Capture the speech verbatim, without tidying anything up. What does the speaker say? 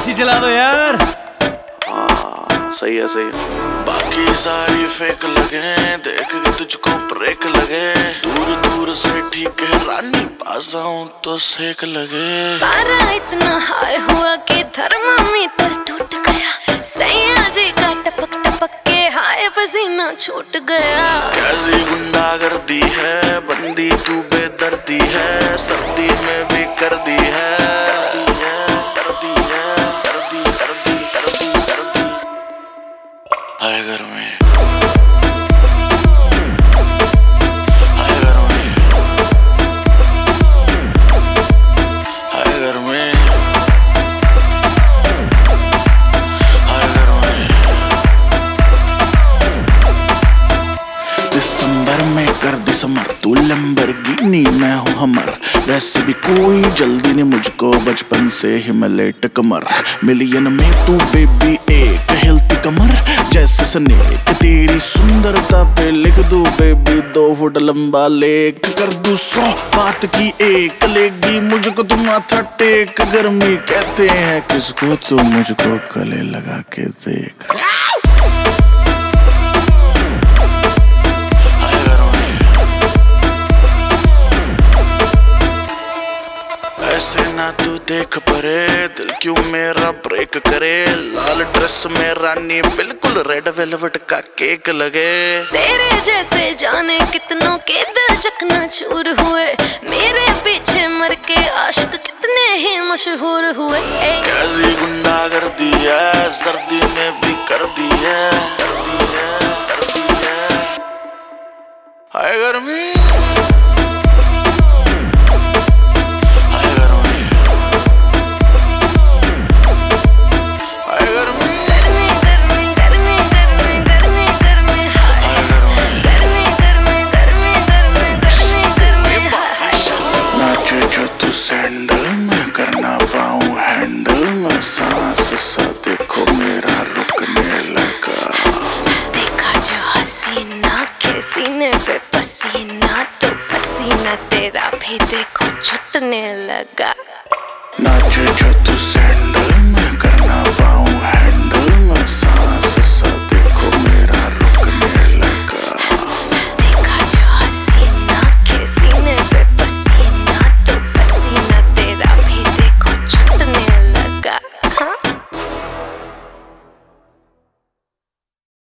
AC चला दो यार। हाँ सही है सही है। बाकी सारी फेक लगे, देख के तुझको ब्रेक लगे। दूर दूर से ठीक है रानी, पास आऊं तो सेक लगे। पारा इतना हाई हुआ कि थर्मामीटर टूट गया। सैया जी का टपक टपक के हाय पसीना छूट गया। कैसी गुंडागर्दी है, बंदी तू बेदर्दी है। सर्दी में भी कर दी है, कर दी है, कर दी है, कर दी, कर दी, कर दी, कर दी। हाय घर में दिसंबर में कर दिसंबर, तू लैम्बोर्गिनी मैं हूँ हमर। वैसे भी कोई जल्दी नहीं मुझको, बचपन से ही मैं लेट कमर। मिलियन में तू बेबी एक हिलती कमर जैसे स्नेक। तेरी सुंदरता पे लिख दूं बेबी दो फुट लंबा लेख। कर दूं सौ बात की एक, लेगी मुझको तुम माथा टेक। गर्मी कहते हैं किसको, तो मुझको गले लगा के देख। ऐसे ना तू देख परे, दिल क्यों मेरा ब्रेक करे। लाल ड्रेस में रानी बिल्कुल रेड वेलवेट का केक लगे। तेरे जैसे जाने कितनों के दिल चकना चूर हुए। मेरे पीछे मर के आशिक कितने ही मशहूर हुए। कैसी गुंडागर्दी है, सर्दी में भी कर दी है, कर दी है, कर दी है। हाय गर्मी सैंडल में करना पाऊं हैंडल में। सांस सा देखो मेरा रुकने लगा। देखा जो हसीना के सीने पे पसीना, तो पसीना तेरा भी देखो छूटने लगा। नाचे जो